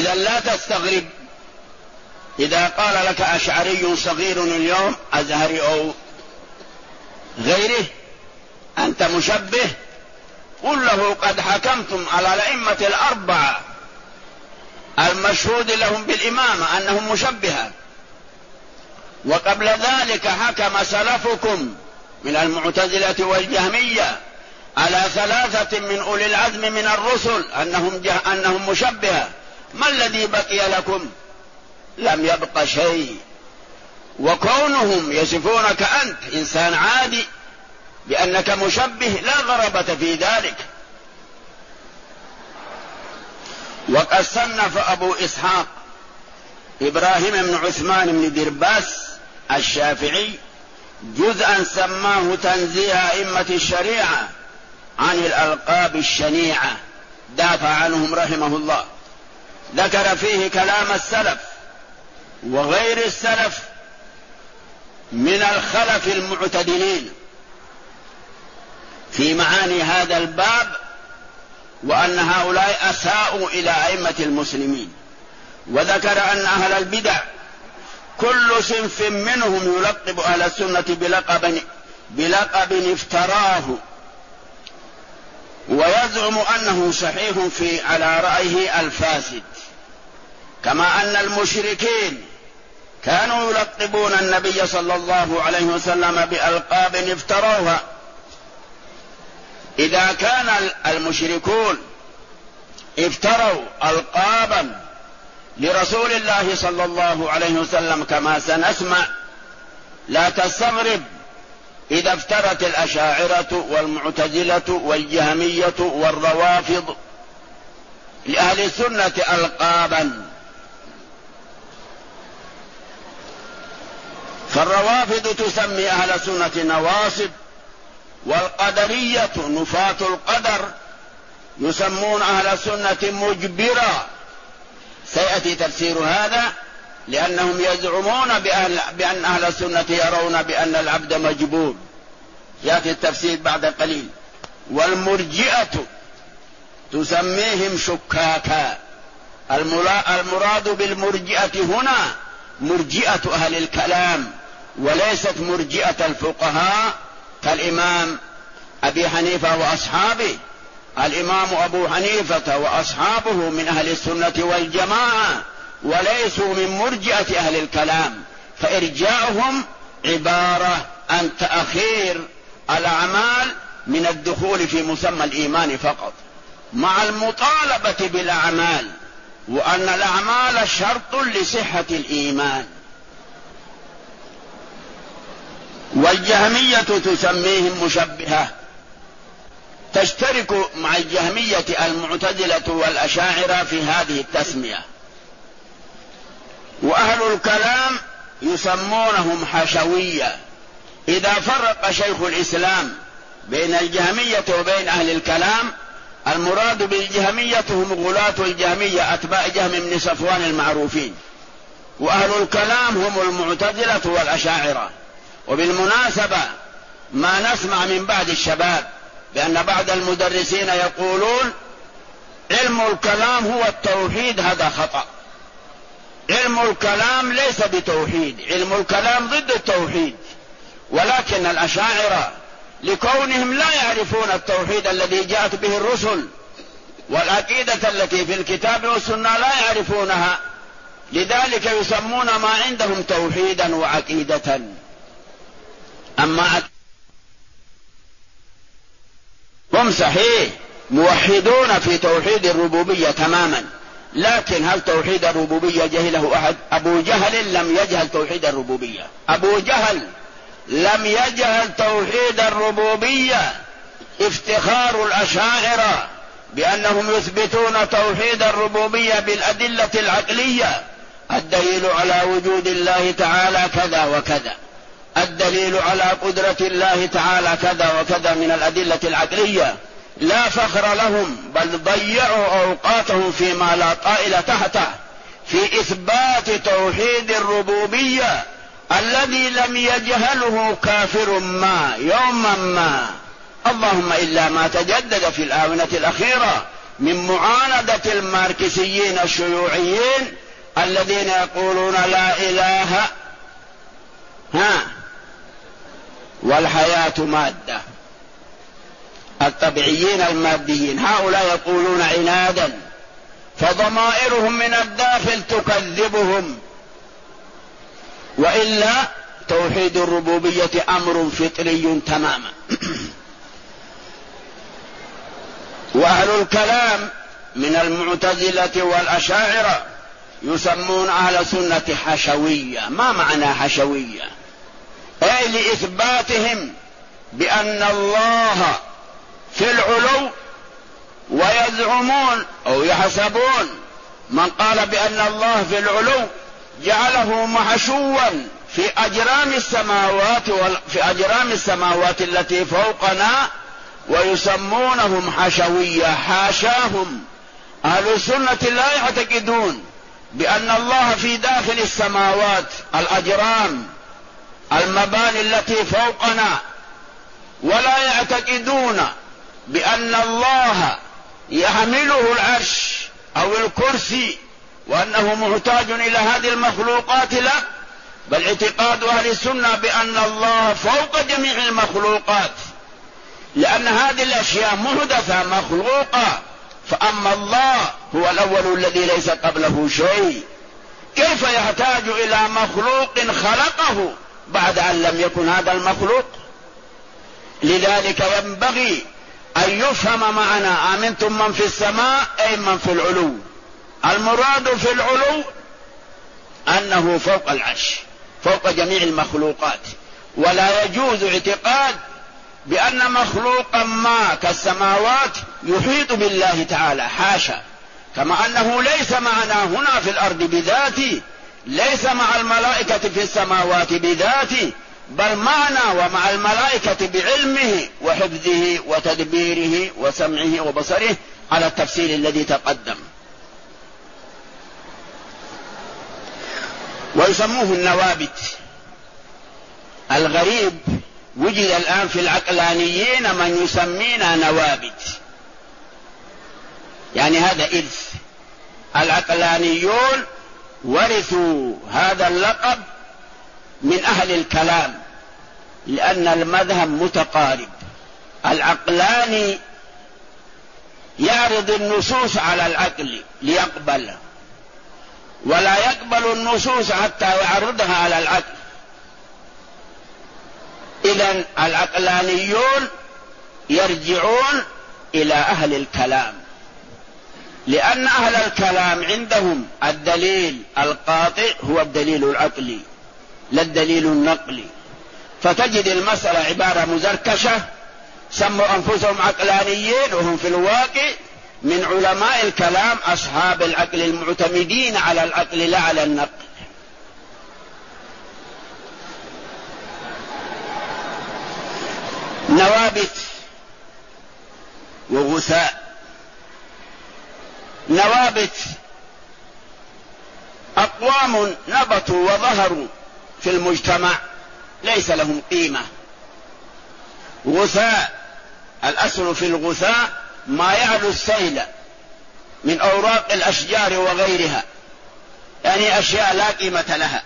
إذا لا تستغرب إذا قال لك أشعري صغير اليوم أزهري أو غيره أنت مشبه، قل له قد حكمتم على الأئمة الأربعة المشهود لهم بالإمامة أنهم مشبهة، وقبل ذلك حكم سلفكم من المعتزلة والجهمية على 3 من أولي العزم من الرسل أنهم مشبهة. ما الذي بقي لكم؟ لم يبق شيء. وكونهم يصفونك أنت إنسان عادي بأنك مشبه لا غرابة في ذلك. وقد صنف أبو إسحاق إبراهيم بن عثمان بن درباس الشافعي جزءا سماه تنزيه أئمة الشريعة عن الألقاب الشنيعة، دافع عنهم رحمه الله، ذكر فيه كلام السلف وغير السلف من الخلف المعتدلين في معاني هذا الباب، وأن هؤلاء أساءوا إلى أئمة المسلمين، وذكر أن أهل البدع كل صنف منهم يلقب أهل السنة بلقب افتراه ويزعم أنه صحيح على رأيه الفاسد، كما أن المشركين كانوا يلقبون النبي صلى الله عليه وسلم بألقاب افتروها. إذا كان المشركون افتروا ألقابا لرسول الله صلى الله عليه وسلم كما سنسمع، لا تستغرب إذا افترت الأشاعرة والمعتزلة والجهمية والروافض لأهل السنة ألقابا. فالروافض تسمي أهل السنة نواصب، والقدرية نفاة القدر يسمون أهل السنة مجبرا. سيأتي تفسير هذا، لأنهم يزعمون بأن أهل السنة يرون بأن العبد مجبور، يأتي التفسير بعد قليل. والمرجئة تسميهم شكاكا. المراد بالمرجئة هنا مرجئة أهل الكلام، وليست مرجئة الفقهاء كالإمام أبي حنيفة وأصحابه. الإمام أبو حنيفة وأصحابه من أهل السنة والجماعة، وليسوا من مرجئة أهل الكلام، فإرجاؤهم عبارة عن تأخير الأعمال من الدخول في مسمى الإيمان فقط، مع المطالبة بالأعمال، وأن الأعمال شرط لصحة الإيمان. والجهمية تسميهم مشبهة، تشترك مع الجهمية المعتزلة والأشاعرة في هذه التسمية. وأهل الكلام يسمونهم حشوية. إذا فرق شيخ الإسلام بين الجهمية وبين أهل الكلام، المراد بالجهمية هم غلاة الجهمية أتباع جهم بن صفوان المعروفين، وأهل الكلام هم المعتزلة والأشاعرة. وبالمناسبة ما نسمع من بعض الشباب بأن بعض المدرسين يقولون علم الكلام هو التوحيد، هذا خطأ. علم الكلام ليس بتوحيد، علم الكلام ضد التوحيد. ولكن الأشاعرة لكونهم لا يعرفون التوحيد الذي جاءت به الرسل والعقيدة التي في الكتاب والسنة لا يعرفونها، لذلك يسمون ما عندهم توحيدا وعقيدة. أما هم صحيح موحدون في توحيد الربوبية تماما، لكن هل توحيد الربوبية جهله أحد؟ أبو جهل لم يجهل توحيد الربوبية. أبو جهل لم يجهل توحيد الربوبية. افتخار الأشاعرة بأنهم يثبتون توحيد الربوبية بالأدلة العقلية، الدليل على وجود الله تعالى كذا وكذا، الدليل على قدرة الله تعالى كذا وكذا من الأدلة العقلية، لا فخر لهم، بل ضيعوا أوقاتهم فيما لا طائل تحته في إثبات توحيد الربوبية الذي لم يجهله كافر ما يوما ما، اللهم إلا ما تجدد في الآونة الأخيرة من معاندة الماركسيين الشيوعيين الذين يقولون لا إله والحياة مادة، الطبيعيين الماديين. هؤلاء يقولون عنادا، فضمائرهم من الداخل تكذبهم، وإلا توحيد الربوبية أمر فطري تماما. وأهل الكلام من المعتزلة والأشاعرة يسمون أهل سنة حشوية. ما معنى حشوية؟ أي لإثباتهم بأن الله في العلو، ويزعمون أو يحسبون من قال بأن الله في العلو جعله محشوا في أجرام السماوات التي فوقنا، ويسمونهم حشوية. حاشاهم، أهل السنة لا يعتقدون بأن الله في داخل السماوات، الأجرام المباني التي فوقنا، ولا يعتقدون بأن الله يحمله العرش أو الكرسي وأنه محتاج إلى هذه المخلوقات. لا، بل اعتقاد أهل السنة بأن الله فوق جميع المخلوقات، لأن هذه الأشياء محدثة مخلوقة، فأما الله هو الأول الذي ليس قبله شيء، كيف يحتاج إلى مخلوق خلقه بعد أن لم يكن هذا المخلوق؟ لذلك ينبغي أن يفهم معنى آمنتم من في السماء أي من في العلو. المراد في العلو أنه فوق العرش، فوق جميع المخلوقات، ولا يجوز اعتقاد بأن مخلوقا ما كالسماوات يحيط بالله تعالى، حاشا. كما أنه ليس معنا هنا في الأرض بذاته، ليس مع الملائكة في السماوات بذاته، بل معنا ومع الملائكة بعلمه وحفظه وتدبيره وسمعه وبصره، على التفصيل الذي تقدم. ويسموه النوابت. الغريب وجد الآن في العقلانيين من يسمينا نوابت، يعني هذا إرث. العقلانيون ورثوا هذا اللقب من أهل الكلام، لأن المذهب متقارب. العقلاني يعرض النصوص على العقل ليقبل، ولا يقبل النصوص حتى يعرضها على العقل. إذن العقلانيون يرجعون إلى أهل الكلام، لأن أهل الكلام عندهم الدليل القاطع هو الدليل العقلي لا الدليل النقلي. فتجد المسألة عبارة مزركشة، سموا أنفسهم عقلانيين وهم في الواقع من علماء الكلام أصحاب العقل المعتمدين على العقل لا على النقل. نوابت وغثاء. نوابت أقوام نبتوا وظهروا في المجتمع ليس لهم قيمة. غثاء، الأصل في الغثاء ما يعلو السيل من أوراق الأشجار وغيرها، يعني أشياء لا قيمة لها.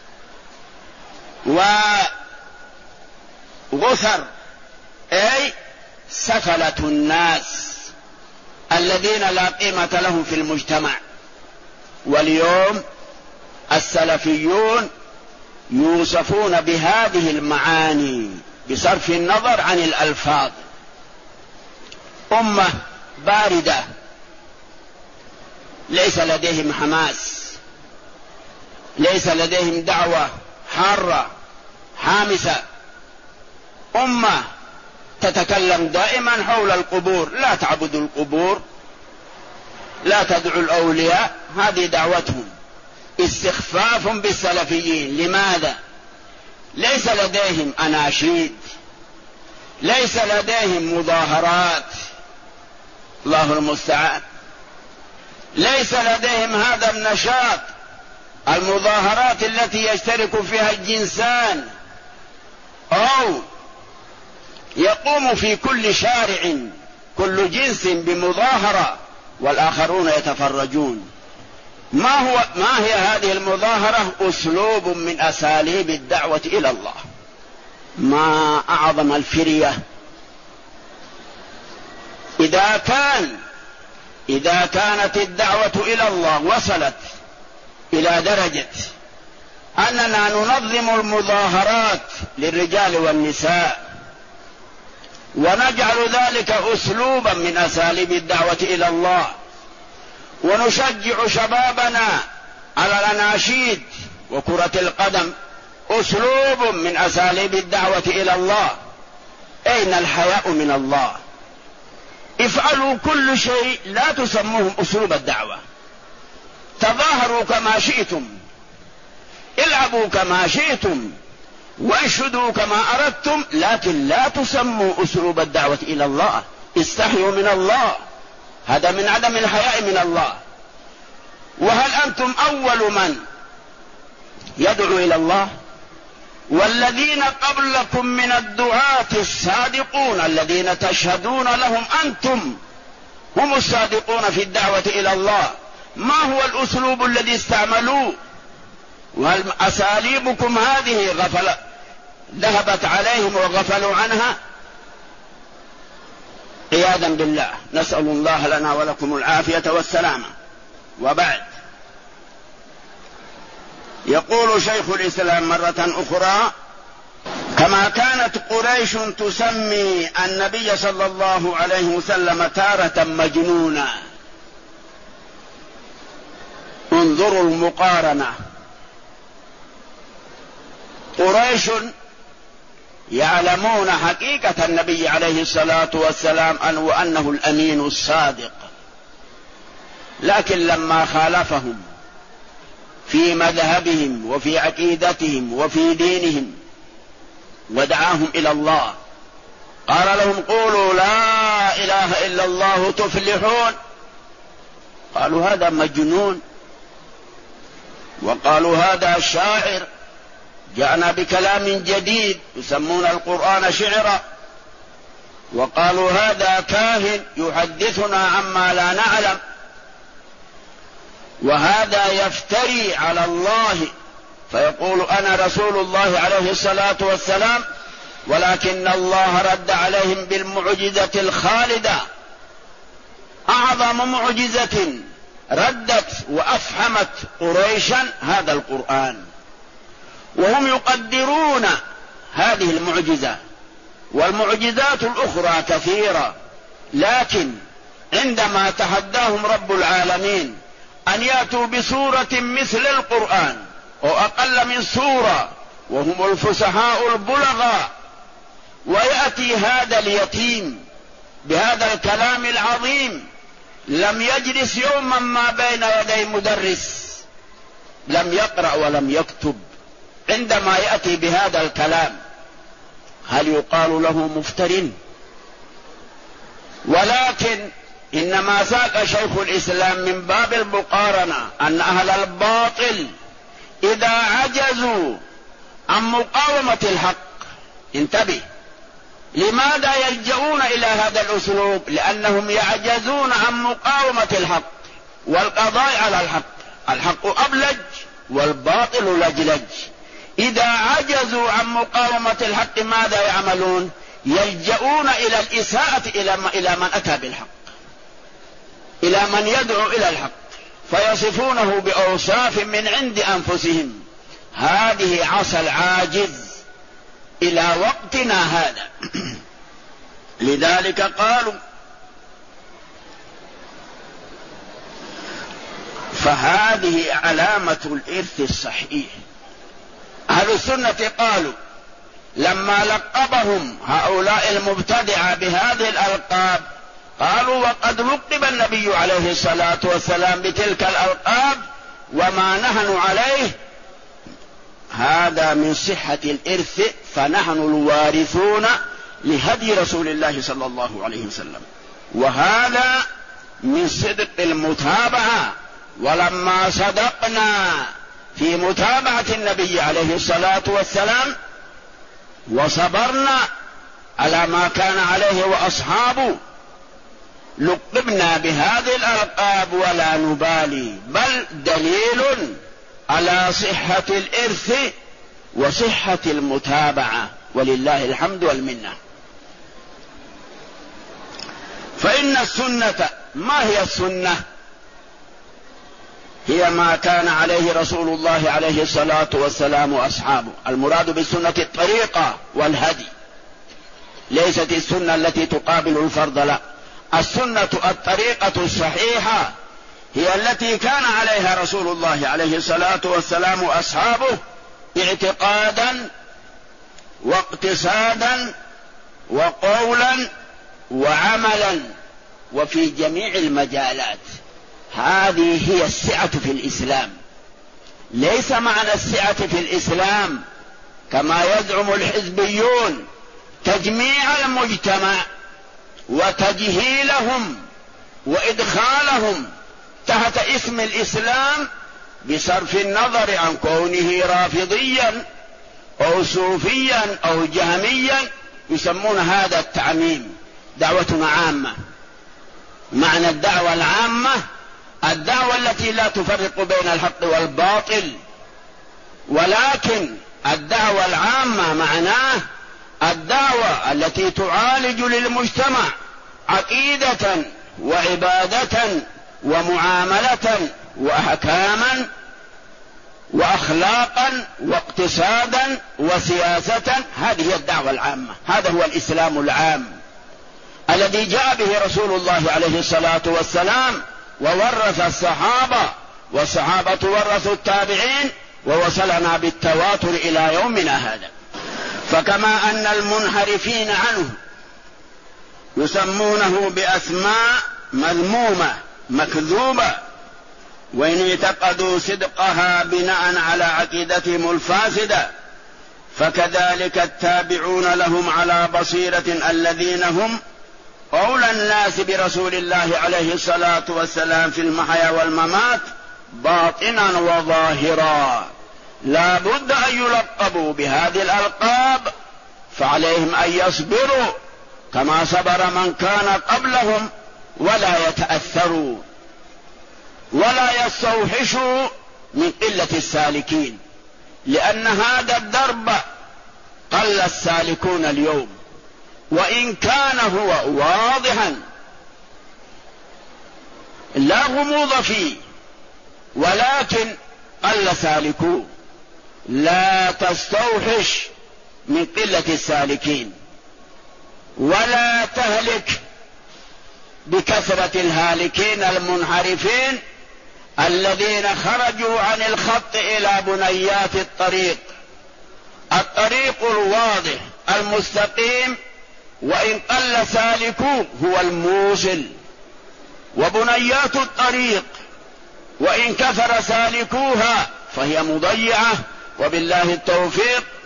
وغثر أي سفلة الناس الذين لا قيمة لهم في المجتمع. واليوم السلفيون يوصفون بهذه المعاني بصرف النظر عن الألفاظ. أمة باردة ليس لديهم حماس، ليس لديهم دعوة حارة حامسة. أمة تتكلم دائما حول القبور، لا تعبد القبور، لا تدعو الأولياء، هذه دعوتهم. استخفاف بالسلفيين. لماذا؟ ليس لديهم أناشيد، ليس لديهم مظاهرات، الله المستعان، ليس لديهم هذا النشاط، المظاهرات التي يشترك فيها الجنسان، أو يقوم في كل شارع كل جنس بمظاهرة والآخرون يتفرجون. ما هي هذه المظاهرة؟ أسلوب من أساليب الدعوة إلى الله. ما أعظم الفرية إذا كانت الدعوة إلى الله وصلت إلى درجة أننا ننظم المظاهرات للرجال والنساء ونجعل ذلك أسلوبا من أساليب الدعوة إلى الله، ونشجع شبابنا على الأناشيد وكرة القدم أسلوب من أساليب الدعوة إلى الله، أين الحياء من الله؟ افعلوا كل شيء لا تسموهم أسلوب الدعوة. تظاهروا كما شئتم، العبوا كما شئتم، وانشدوا كما أردتم، لكن لا تسموا أسلوب الدعوة إلى الله. استحيوا من الله، هذا من عدم الحياء من الله. وهل أنتم أول من يدعو إلى الله؟ والذين قبلكم من الدعاة الصادقون الذين تشهدون لهم أنتم هم الصادقون في الدعوة إلى الله، ما هو الأسلوب الذي استعملوه؟ وهل أساليبكم هذه ذهبت عليهم وغفلوا عنها؟ عياذا بالله، نسأل الله لنا ولكم العافية والسلامة. وبعد، يقول شيخ الإسلام مرة أخرى: كما كانت قريش تسمي النبي صلى الله عليه وسلم تارة مجنونا. انظروا المقارنة، قريش يعلمون حقيقة النبي عليه الصلاة والسلام وأنه الأمين الصادق، لكن لما خالفهم في مذهبهم وفي عقيدتهم وفي دينهم ودعاهم إلى الله قال لهم: قولوا لا إله إلا الله تفلحون. قالوا هذا مجنون، وقالوا هذا شاعر جاءنا بكلام جديد، يسمون القرآن شعرا، وقالوا هذا كاهن يحدثنا عما لا نعلم، وهذا يفتري على الله فيقول أنا رسول الله عليه الصلاة والسلام، ولكن الله رد عليهم بالمعجزة الخالدة، أعظم معجزة ردت وأفهمت قريشا هذا القرآن، وهم يقدرون هذه المعجزة، والمعجزات الأخرى كثيرة، لكن عندما تحداهم رب العالمين أن يأتوا بسورة مثل القرآن أو أقل من سورة وهم الفصحاء البلغاء، ويأتي هذا اليتيم بهذا الكلام العظيم، لم يجلس يوما ما بين يدي مدرس، لم يقرأ ولم يكتب، عندما يأتي بهذا الكلام هل يقال له مفتر؟ ولكن إنما ساق شيخ الإسلام من باب المقارنة أن أهل الباطل إذا عجزوا عن مقاومة الحق، انتبه، لماذا يلجؤون إلى هذا الأسلوب؟ لأنهم يعجزون عن مقاومة الحق والقضاء على الحق، الحق أبلج والباطل لجلج. إذا عجزوا عن مقاومة الحق ماذا يعملون؟ يلجؤون إلى الإساءة إلى من أتى بالحق، إلى من يدعو إلى الحق، فيصفونه بأوصاف من عند أنفسهم. هذه عصا العاجز إلى وقتنا هذا. لذلك قالوا، فهذه علامة الإرث الصحيح. أهل السنة قالوا لما لقبهم هؤلاء المبتدعة بهذه الألقاب، قالوا وقد لقب النبي عليه الصلاة والسلام بتلك الألقاب وما نحن عليه هذا من صحة الإرث، فنحن الوارثون لهدي رسول الله صلى الله عليه وسلم، وهذا من صدق المتابعة. ولما صدقنا في متابعة النبي عليه الصلاة والسلام وصبرنا على ما كان عليه وأصحابه، لقبنا بهذه الألقاب ولا نبالي، بل دليل على صحة الإرث وصحة المتابعة، ولله الحمد والمنة. فإن السنة، ما هي السنة؟ هي ما كان عليه رسول الله عليه الصلاة والسلام وأصحابه. المراد بالسنة الطريقة والهدي، ليست السنة التي تقابل الفرض، لا، السنة الطريقة الصحيحة هي التي كان عليها رسول الله عليه الصلاة والسلام وأصحابه اعتقادا واقتصادا وقولا وعملا وفي جميع المجالات. هذه هي السعة في الإسلام. ليس معنى السعة في الإسلام كما يزعم الحزبيون تجميع المجتمع وتجهيلهم وإدخالهم تحت اسم الإسلام بصرف النظر عن كونه رافضيا أو صوفيا أو جهميا، يسمون هذا التعميم. دعوتنا عامة. معنى الدعوة العامة الدعوة التي لا تفرق بين الحق والباطل، ولكن الدعوة العامة معناه الدعوة التي تعالج للمجتمع عقيدة وعبادة ومعاملة وأحكاما وأخلاقا واقتصادا وسياسة. هذه هي الدعوة العامة. هذا هو الإسلام العام الذي جاء به رسول الله عليه الصلاة والسلام وورث الصحابة، والصحابة ورثوا التابعين، ووصلنا بالتواتر إلى يومنا هذا. فكما أن المنحرفين عنه يسمونه بأسماء مذمومة مكذوبة وإن اعتقدوا صدقها بناء على عقيدتهم الفاسدة، فكذلك التابعون لهم على بصيرة الذين هم أولى الناس برسول الله عليه الصلاة والسلام في المحيا والممات باطنا وظاهرا، لا بد أن يلقبوا بهذه الألقاب، فعليهم أن يصبروا كما صبر من كان قبلهم، ولا يتأثروا ولا يستوحشوا من قلة السالكين، لأن هذا الدرب قل السالكون اليوم، وإن كان هو واضحا لا غموض فيه، ولكن قل سالكوه. لا تستوحش من قلة السالكين، ولا تهلك بكثرة الهالكين المنحرفين الذين خرجوا عن الخط إلى بنيات الطريق. الطريق الواضح المستقيم وإن قل سالكوه هو الموصل، وبنيات الطريق وإن كثر سالكوها فهي مضيعة. وبالله التوفيق،